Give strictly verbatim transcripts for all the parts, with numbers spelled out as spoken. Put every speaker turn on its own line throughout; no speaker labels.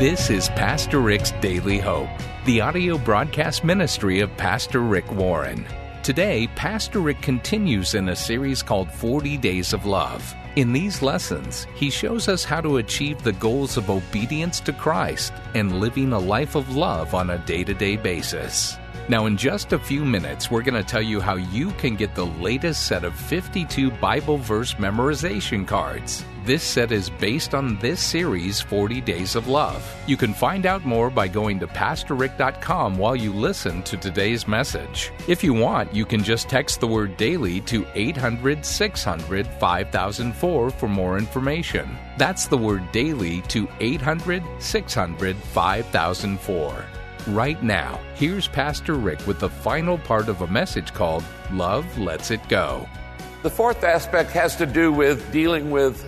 This is Pastor Rick's Daily Hope, the audio broadcast ministry of Pastor Rick Warren. Today, Pastor Rick continues in a series called forty Days of Love. In these lessons, he shows us how to achieve the goals of obedience to Christ and living a life of love on a day-to-day basis. Now, in just a few minutes, we're going to tell you how you can get the latest set of fifty-two Bible verse memorization cards. This set is based on this series, forty Days of Love. You can find out more by going to pastor rick dot com while you listen to today's message. If you want, you can just text the word DAILY to eight hundred, six hundred, five thousand four for more information. That's the word DAILY to eight hundred, six hundred, five thousand four. Right now, here's Pastor Rick with the final part of a message called Love Lets It Go.
The fourth aspect has to do with dealing with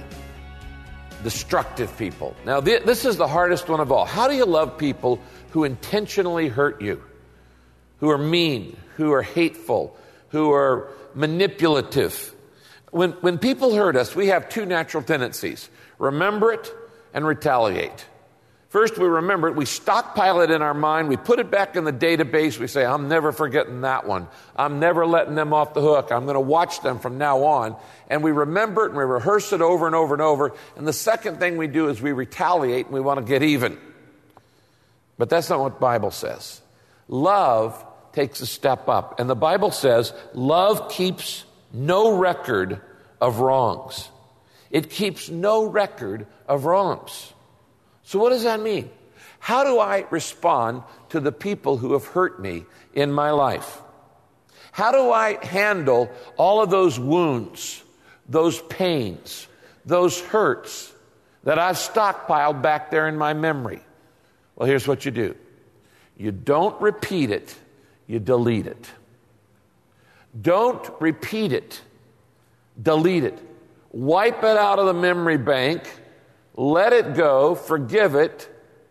destructive people. Now, th- this is the hardest one of all. How do you love people who intentionally hurt you, who are mean, who are hateful, who are manipulative? When, when people hurt us, we have two natural tendencies: remember it and retaliate. First, we remember it, we stockpile it in our mind, we put it back in the database, we say, I'm never forgetting that one. I'm never letting them off the hook. I'm going to watch them from now on. And we remember it and we rehearse it over and over and over. And the second thing we do is we retaliate and we want to get even. But that's not what the Bible says. Love takes a step up. And the Bible says, love keeps no record of wrongs. It keeps no record of wrongs. So what does that mean? How do I respond to the people who have hurt me in my life? How do I handle all of those wounds, those pains, those hurts that I've stockpiled back there in my memory? Well, here's what you do. You don't repeat it, you delete it. Don't repeat it, delete it. Wipe it out of the memory bank. Let it go, forgive it,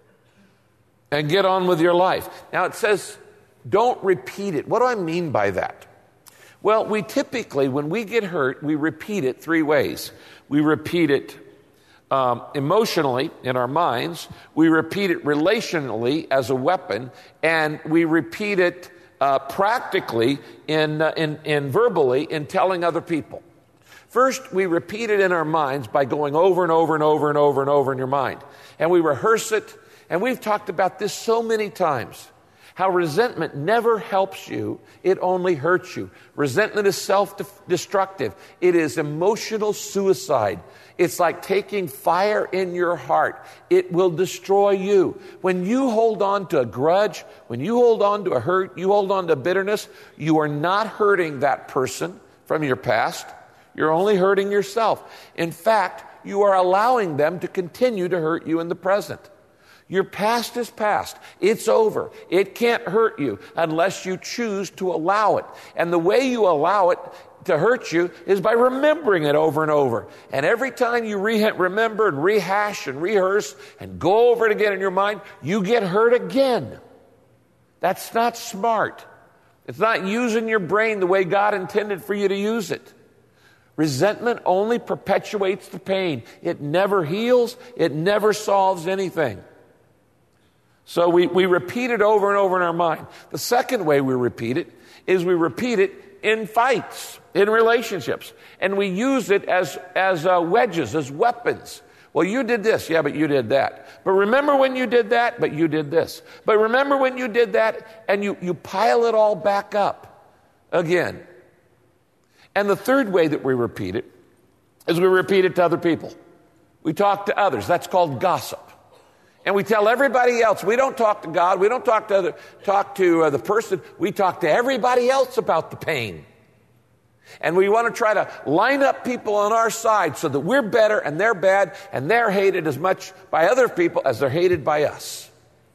and get on with your life. Now it says, don't repeat it. What do I mean by that? Well, we typically, when we get hurt, we repeat it three ways. We repeat it um, emotionally in our minds, we repeat it relationally as a weapon, and we repeat it uh, practically in, uh, in, in verbally in telling other people. First, we repeat it in our minds by going over and over and over and over and over in your mind. And we rehearse it, and we've talked about this so many times, how resentment never helps you, it only hurts you. Resentment is self-destructive. It is emotional suicide. It's like taking fire in your heart. It will destroy you. When you hold on to a grudge, when you hold on to a hurt, you hold on to bitterness, you are not hurting that person from your past. You're only hurting yourself. In fact, you are allowing them to continue to hurt you in the present. Your past is past. It's over. It can't hurt you unless you choose to allow it. And the way you allow it to hurt you is by remembering it over and over. And every time you re- remember and rehash and rehearse and go over it again in your mind, you get hurt again. That's not smart. It's not using your brain the way God intended for you to use it. Resentment only perpetuates the pain. It never heals. It never solves anything. So we, we repeat it over and over in our mind. The second way we repeat it is we repeat it in fights, in relationships. And we use it as, as uh, wedges, as weapons. Well, you did this. Yeah, but you did that. But remember when you did that? But you did this. But remember when you did that? And you, you pile it all back up again. And the third way that we repeat it is we repeat it to other people. We talk to others. That's called gossip. And we tell everybody else. We don't talk to God. We don't talk to other, talk to uh, the person. We talk to everybody else about the pain. And we want to try to line up people on our side so that we're better and they're bad and they're hated as much by other people as they're hated by us.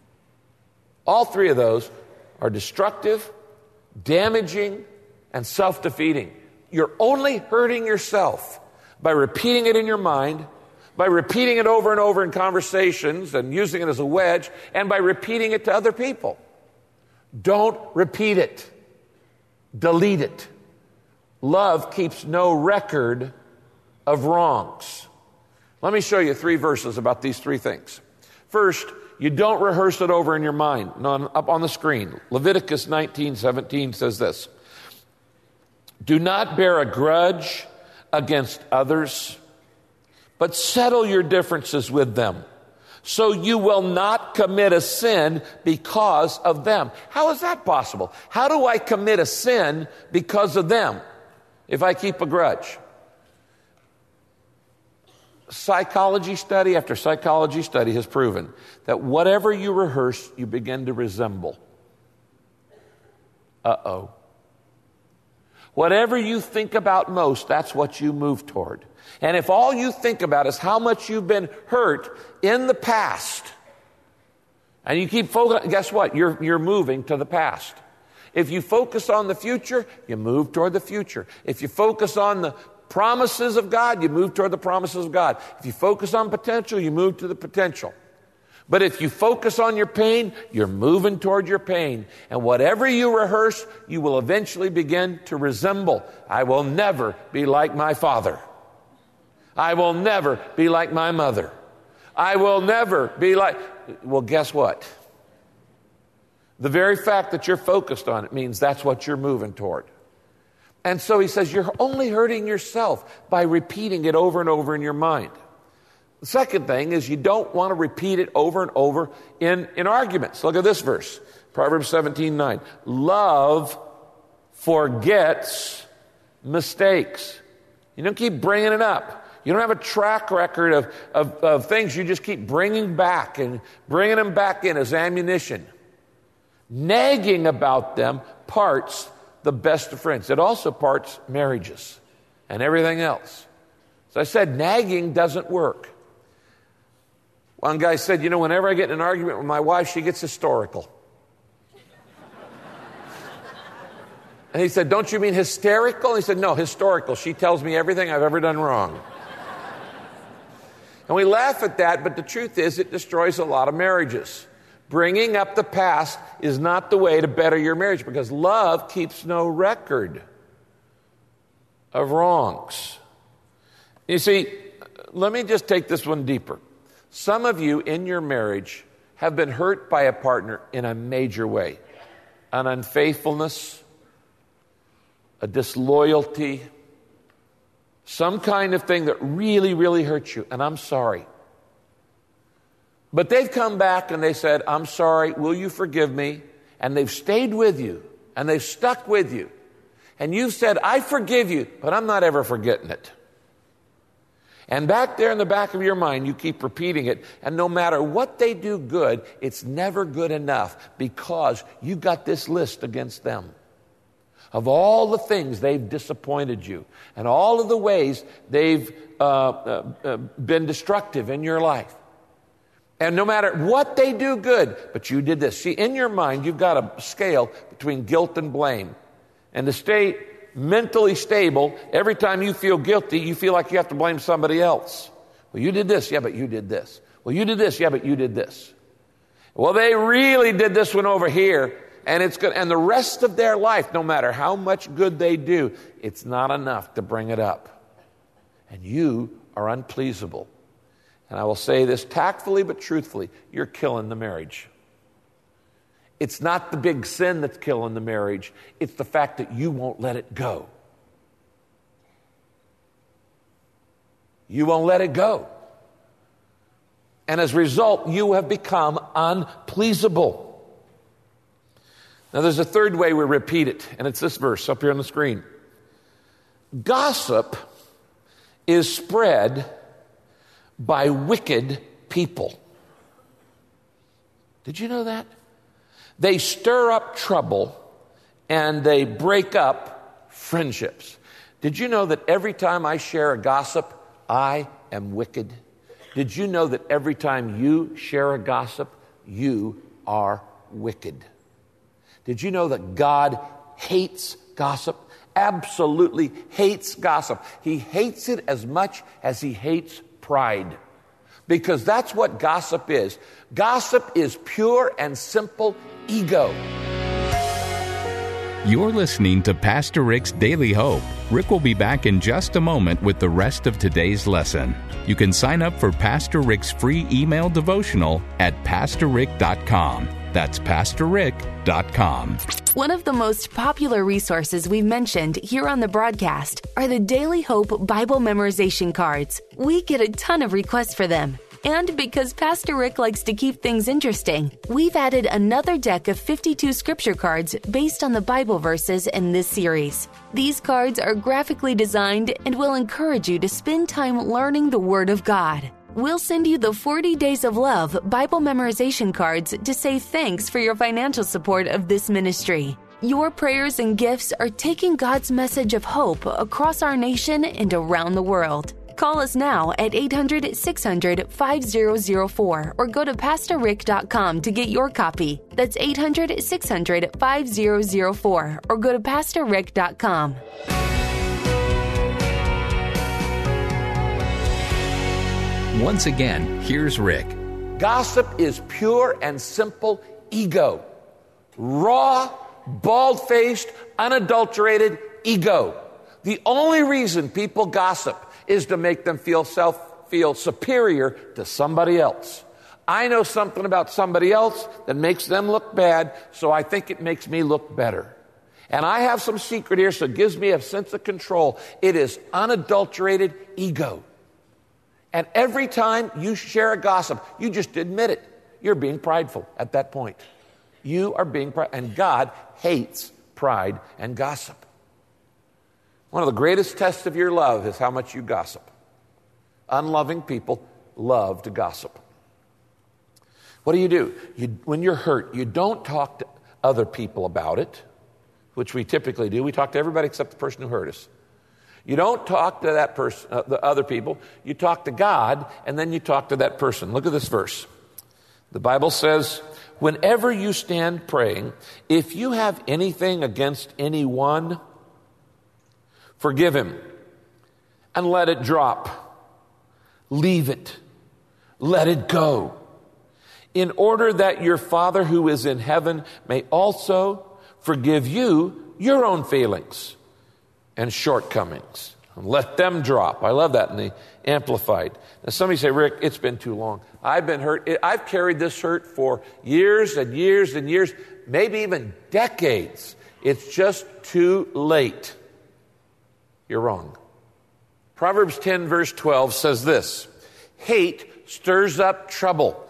All three of those are destructive, damaging, and self-defeating. You're only hurting yourself by repeating it in your mind, by repeating it over and over in conversations and using it as a wedge, and by repeating it to other people. Don't repeat it. Delete it. Love keeps no record of wrongs. Let me show you three verses about these three things. First, you don't rehearse it over in your mind. No, up on the screen, Leviticus nineteen seventeen says this. Do not bear a grudge against others, but settle your differences with them, so you will not commit a sin because of them. How is that possible? How do I commit a sin because of them if I keep a grudge? Psychology study after psychology study has proven that whatever you rehearse, you begin to resemble. Uh-oh. Whatever you think about most, that's what you move toward. And if all you think about is how much you've been hurt in the past, and you keep focusing, guess what? You're, you're moving to the past. If you focus on the future, you move toward the future. If you focus on the promises of God, you move toward the promises of God. If you focus on potential, you move to the potential. But if you focus on your pain, you're moving toward your pain. And whatever you rehearse, you will eventually begin to resemble. I will never be like my father. I will never be like my mother. I will never be like... Well, guess what? The very fact that you're focused on it means that's what you're moving toward. And so he says, you're only hurting yourself by repeating it over and over in your mind. The second thing is you don't want to repeat it over and over in, in arguments. Look at this verse, Proverbs seventeen nine. Love forgets mistakes. You don't keep bringing it up. You don't have a track record of, of, of things you just keep bringing back and bringing them back in as ammunition. Nagging about them parts the best of friends. It also parts marriages and everything else. As I said, nagging doesn't work. One guy said, you know, whenever I get in an argument with my wife, she gets historical. And he said, don't you mean hysterical? He said, no, historical. She tells me everything I've ever done wrong. And we laugh at that, but the truth is it destroys a lot of marriages. Bringing up the past is not the way to better your marriage, because love keeps no record of wrongs. You see, let me just take this one deeper. Some of you in your marriage have been hurt by a partner in a major way. An unfaithfulness, a disloyalty, some kind of thing that really, really hurts you, and I'm sorry. But they've come back and they said, I'm sorry, will you forgive me? And they've stayed with you, and they've stuck with you. And you've said, I forgive you, but I'm not ever forgetting it. And back there in the back of your mind, you keep repeating it, and no matter what they do good, it's never good enough, because you got this list against them of all the things they've disappointed you and all of the ways they've uh, uh, uh, been destructive in your life. And no matter what they do good, but you did this. See, in your mind, you've got a scale between guilt and blame. And to stay mentally stable, every time you feel guilty, you feel like you have to blame somebody else. Well, you did this. Yeah, but you did this. Well, you did this. Yeah, but you did this. Well, they really did this one over here, and it's good. And the rest of their life, no matter how much good they do, it's not enough to bring it up. And you are unpleasable. And I will say this tactfully but truthfully, you're killing the marriage. It's not the big sin that's killing the marriage. It's the fact that you won't let it go. You won't let it go. And as a result, you have become unpleasable. Now, there's a third way we repeat it, and it's this verse up here on the screen. Gossip is spread by wicked people. Did you know that? They stir up trouble and they break up friendships. Did you know that every time I share a gossip, I am wicked? Did you know that every time you share a gossip, you are wicked? Did you know that God hates gossip? Absolutely hates gossip. He hates it as much as he hates pride. Because that's what gossip is. Gossip is pure and simple ego.
You're listening to Pastor Rick's Daily Hope. Rick will be back in just a moment with the rest of today's lesson. You can sign up for Pastor Rick's free email devotional at pastor rick dot com. That's pastor rick dot com.
One of the most popular resources we've mentioned here on the broadcast are the Daily Hope Bible memorization cards. We get a ton of requests for them. And because Pastor Rick likes to keep things interesting, we've added another deck of fifty-two scripture cards based on the Bible verses in this series. These cards are graphically designed and will encourage you to spend time learning the Word of God. We'll send you the forty Days of Love Bible memorization cards to say thanks for your financial support of this ministry. Your prayers and gifts are taking God's message of hope across our nation and around the world. Call us now at eight hundred, six hundred, five thousand four or go to pastor rick dot com to get your copy. That's eight hundred, six hundred, five thousand four or go to pastor rick dot com.
Once again, here's Rick.
Gossip is pure and simple ego. Raw, bald-faced, unadulterated ego. The only reason people gossip is to make them feel self feel superior to somebody else. I know something about somebody else that makes them look bad, so I think it makes me look better. And I have some secret here, so it gives me a sense of control. It is unadulterated ego. And every time you share a gossip, you just admit it. You're being prideful at that point. You are being prideful. And God hates pride and gossip. One of the greatest tests of your love is how much you gossip. Unloving people love to gossip. What do you do? You, when you're hurt, you don't talk to other people about it, which we typically do. We talk to everybody except the person who hurt us. You don't talk to that person, uh, the other people. You talk to God, and then you talk to that person. Look at this verse. The Bible says, whenever you stand praying, if you have anything against anyone, forgive him and let it drop. Leave it. Let it go. In order that your Father who is in heaven may also forgive you your own failings and shortcomings. And let them drop. I love that in the Amplified. Now somebody say, Rick, it's been too long. I've been hurt. I've carried this hurt for years and years and years, maybe even decades. It's just too late. You're wrong. Proverbs ten verse twelve says this, hate stirs up trouble.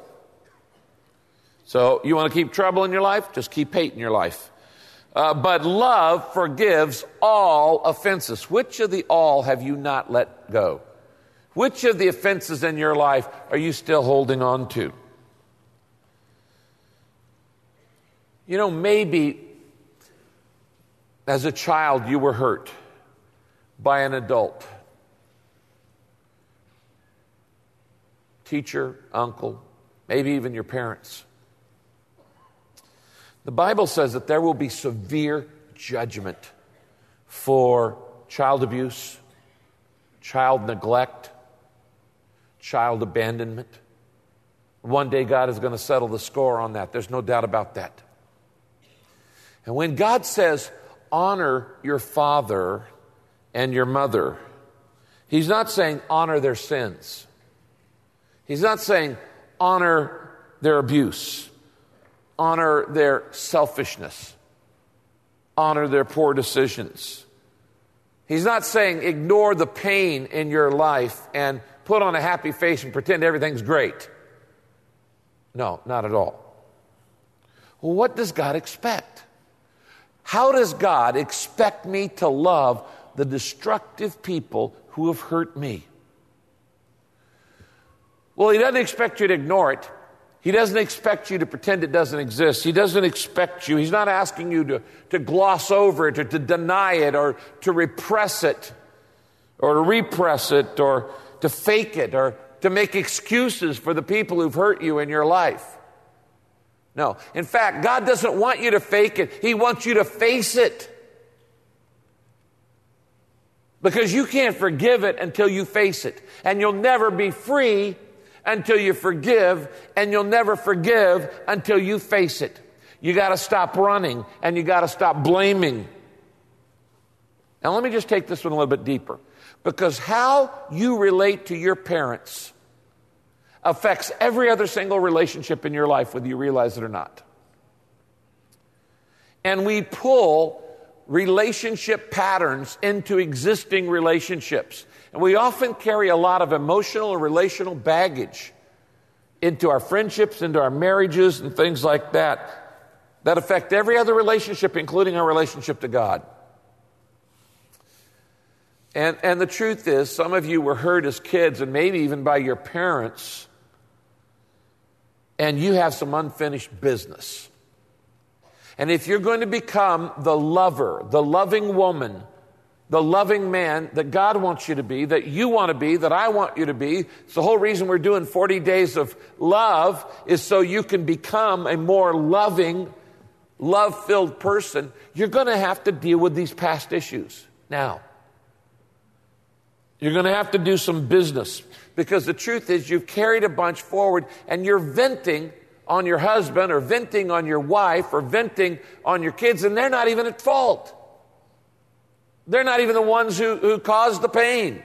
So you want to keep trouble in your life? Just keep hate in your life. Uh, but love forgives all offenses. Which of the all have you not let go? Which of the offenses in your life are you still holding on to? You know, maybe as a child you were hurt by an adult. Teacher, uncle, maybe even your parents. The Bible says that there will be severe judgment for child abuse, child neglect, child abandonment. One day God is going to settle the score on that. There's no doubt about that. And when God says, honor your father and your mother, He's not saying honor their sins. He's not saying honor their abuse. Honor their selfishness. Honor their poor decisions. He's not saying ignore the pain in your life and put on a happy face and pretend everything's great. No, not at all. Well, what does God expect? How does God expect me to love the destructive people who have hurt me? Well, He doesn't expect you to ignore it. He doesn't expect you to pretend it doesn't exist. He doesn't expect you. He's not asking you to, to gloss over it or to deny it or to repress it or to repress it or to fake it or to make excuses for the people who've hurt you in your life. No. In fact, God doesn't want you to fake it. He wants you to face it. Because you can't forgive it until you face it. And you'll never be free until you forgive, and you'll never forgive until you face it. You got to stop running, and you got to stop blaming. Now let me just take this one a little bit deeper. Because how you relate to your parents affects every other single relationship in your life, whether you realize it or not. And we pull relationship patterns into existing relationships. And we often carry a lot of emotional or relational baggage into our friendships, into our marriages, and things like that, that affect every other relationship, including our relationship to God. And, and the truth is, some of you were hurt as kids, and maybe even by your parents, and you have some unfinished business. And if you're going to become the lover, the loving woman, the loving man that God wants you to be, that you want to be, that I want you to be, it's the whole reason we're doing forty days of love, is so you can become a more loving, love-filled person. You're going to have to deal with these past issues now. You're going to have to do some business, because the truth is you've carried a bunch forward and you're venting on your husband or venting on your wife or venting on your kids, and they're not even at fault. They're not even the ones who, who caused the pain.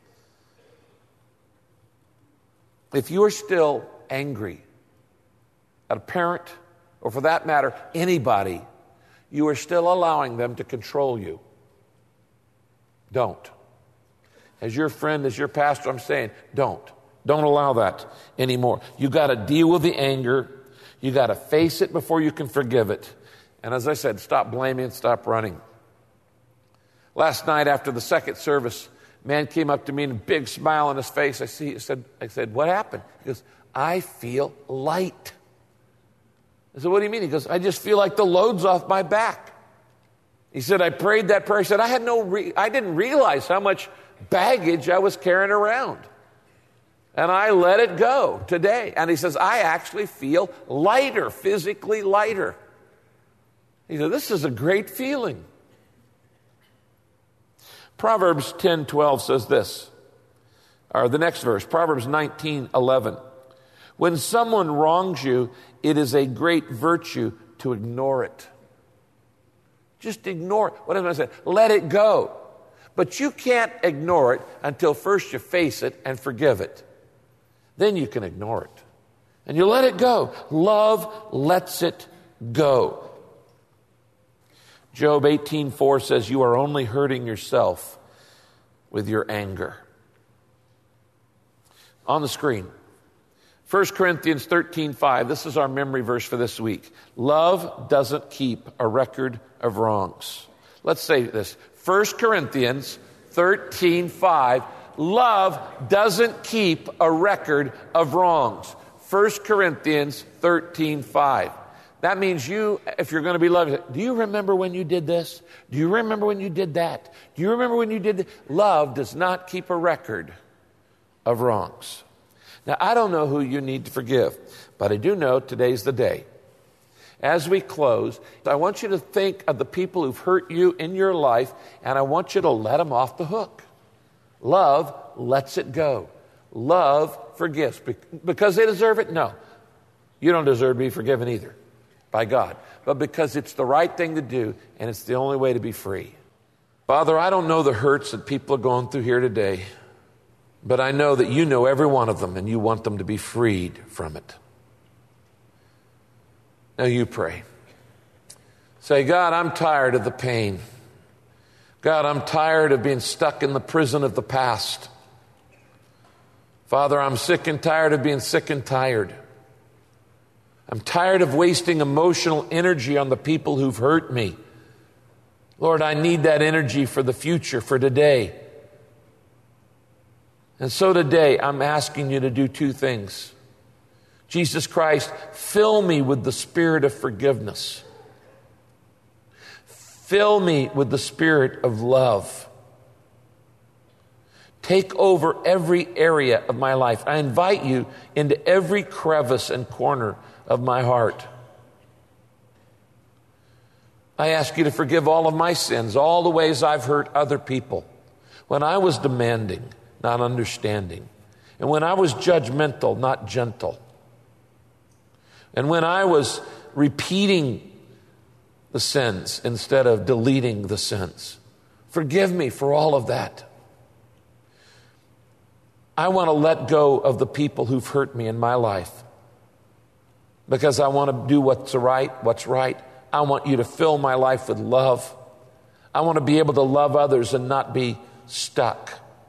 If you are still angry at a parent, or for that matter, anybody, you are still allowing them to control you. Don't. As your friend, as your pastor, I'm saying, don't. Don't allow that anymore. You got to deal with the anger. You got to face it before you can forgive it. And as I said, stop blaming, stop running. Last night after the second service, a man came up to me and a big smile on his face. I see. I said, I said, what happened? He goes, I feel light. I said, what do you mean? He goes, I just feel like the load's off my back. He said, I prayed that prayer. He said, I had no, re- I didn't realize how much baggage I was carrying around. And I let it go today. And he says, I actually feel lighter, physically lighter. He said, this is a great feeling. Proverbs ten twelve says this, or the next verse, Proverbs nineteen eleven. When someone wrongs you, it is a great virtue to ignore it. Just ignore it. What am I saying? Let it go. But you can't ignore it until first you face it and forgive it. Then you can ignore it. And you let it go. Love lets it go. Job eighteen four says, you are only hurting yourself with your anger. On the screen, First Corinthians thirteen five. This is our memory verse for this week. Love doesn't keep a record of wrongs. Let's say this. First Corinthians thirteen five. Love doesn't keep a record of wrongs. First Corinthians thirteen five. That means you, if you're going to be loving, do you remember when you did this? Do you remember when you did that? Do you remember when you did that? Love does not keep a record of wrongs. Now, I don't know who you need to forgive, but I do know today's the day. As we close, I want you to think of the people who've hurt you in your life, and I want you to let them off the hook. Love lets it go. Love forgives. Because they deserve it? No. You don't deserve to be forgiven either by God. But because it's the right thing to do, and it's the only way to be free. Father, I don't know the hurts that people are going through here today, but I know that you know every one of them, and you want them to be freed from it. Now you pray. Say, God, I'm tired of the pain. God, I'm tired of being stuck in the prison of the past. Father, I'm sick and tired of being sick and tired. I'm tired of wasting emotional energy on the people who've hurt me. Lord, I need that energy for the future, for today. And so today, I'm asking you to do two things. Jesus Christ, fill me with the spirit of forgiveness. Fill me with the spirit of love. Take over every area of my life. I invite you into every crevice and corner of my heart. I ask you to forgive all of my sins, all the ways I've hurt other people. When I was demanding, not understanding. And when I was judgmental, not gentle. And when I was repeating the sins instead of deleting the sins. Forgive me for all of that. I want to let go of the people who've hurt me in my life because I want to do what's right, what's right. I want you to fill my life with love. I want to be able to love others and not be stuck.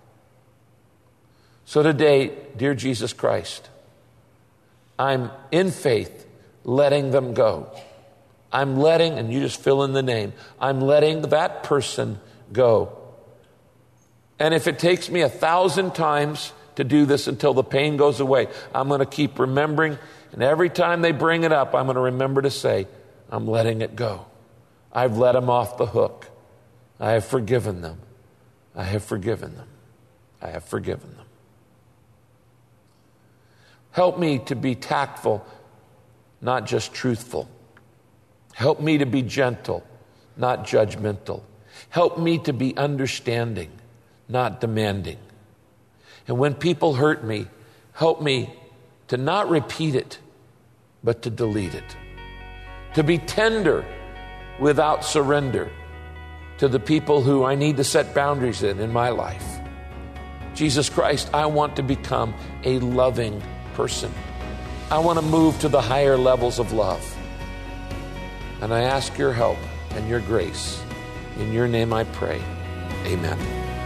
So today, dear Jesus Christ, I'm in faith letting them go. I'm letting, and you just fill in the name, I'm letting that person go. And if it takes me a thousand times to do this until the pain goes away, I'm going to keep remembering. And every time they bring it up, I'm going to remember to say, I'm letting it go. I've let them off the hook. I have forgiven them. I have forgiven them. I have forgiven them. Help me to be tactful, not just truthful. Help me to be gentle, not judgmental. Help me to be understanding, not demanding. And when people hurt me, help me to not repeat it, but to delete it. To be tender without surrender to the people who I need to set boundaries in in my life. Jesus Christ, I want to become a loving person. I want to move to the higher levels of love. And I ask your help and your grace. In your name I pray. Amen.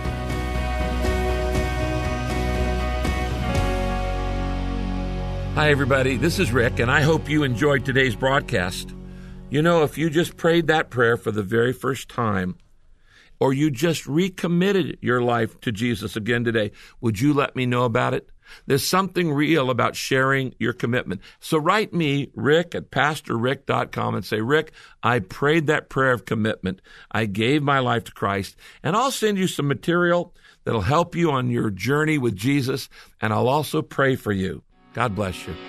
Hi, everybody. This is Rick, and I hope you enjoyed today's broadcast. You know, if you just prayed that prayer for the very first time, or you just recommitted your life to Jesus again today, would you let me know about it? There's something real about sharing your commitment. So write me, Rick, at pastor rick dot com and say, Rick, I prayed that prayer of commitment. I gave my life to Christ, and I'll send you some material that'll help you on your journey with Jesus, and I'll also pray for you. God bless you.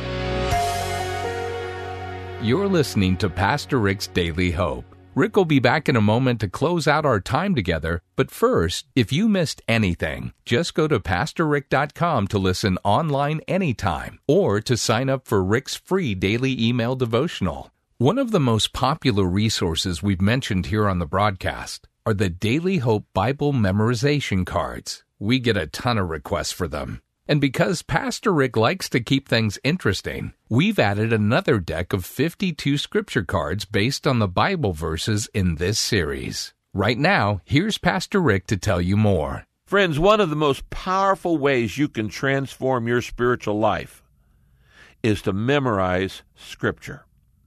You're listening to Pastor Rick's Daily Hope. Rick will be back in a moment to close out our time together, but first, if you missed anything, just go to pastor rick dot com to listen online anytime or to sign up for Rick's free daily email devotional. One of the most popular resources we've mentioned here on the broadcast are the Daily Hope Bible memorization cards. We get a ton of requests for them. And because Pastor Rick likes to keep things interesting, we've added another deck of fifty-two scripture cards based on the Bible verses in this series. Right now, here's Pastor Rick to tell you more.
Friends, one of the most powerful ways you can transform your spiritual life is to memorize Scripture.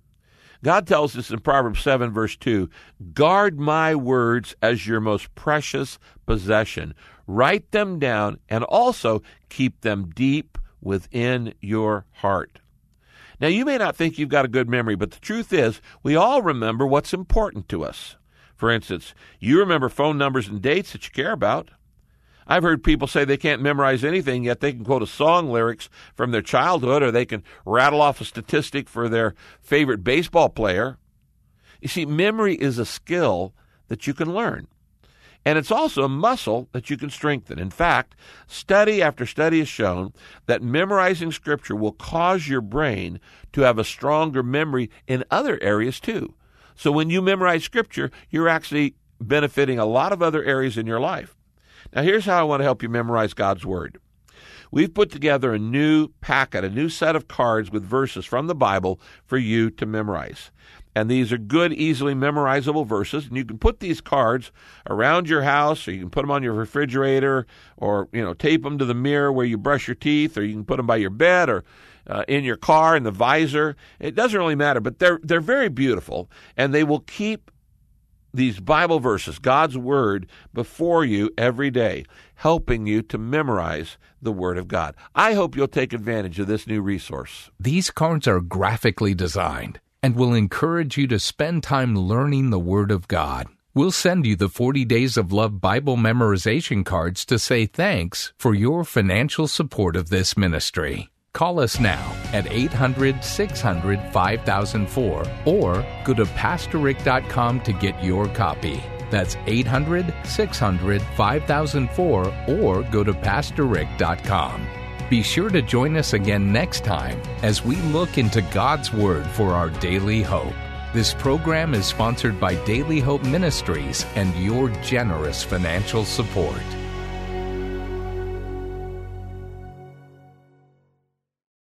God tells us in Proverbs seven, verse two, guard my words as your most precious possession. Write them down and also keep them deep within your heart. Now, you may not think you've got a good memory, but the truth is we all remember what's important to us. For instance, you remember phone numbers and dates that you care about. I've heard people say they can't memorize anything, yet they can quote a song lyrics from their childhood, or they can rattle off a statistic for their favorite baseball player. You see, memory is a skill that you can learn. And it's also a muscle that you can strengthen. In fact, study after study has shown that memorizing Scripture will cause your brain to have a stronger memory in other areas too. So when you memorize Scripture, you're actually benefiting a lot of other areas in your life. Now, here's how I want to help you memorize God's Word. We've put together a new packet, a new set of cards with verses from the Bible for you to memorize. And these are good, easily memorizable verses. And you can put these cards around your house, or you can put them on your refrigerator, or, you know, tape them to the mirror where you brush your teeth, or you can put them by your bed, or uh, in your car in the visor. It doesn't really matter, but they're they're very beautiful, and they will keep these Bible verses, God's Word, before you every day, helping you to memorize the Word of God. I hope you'll take advantage of this new resource.
These cards are graphically designed and will encourage you to spend time learning the Word of God. We'll send you the forty Days of Love Bible memorization cards to say thanks for your financial support of this ministry. Call us now at eight hundred, six hundred, five thousand four or go to pastor rick dot com to get your copy. That's eight hundred, six hundred, five thousand four or go to pastor rick dot com. Be sure to join us again next time as we look into God's Word for our daily hope. This program is sponsored by Daily Hope Ministries and your generous financial support.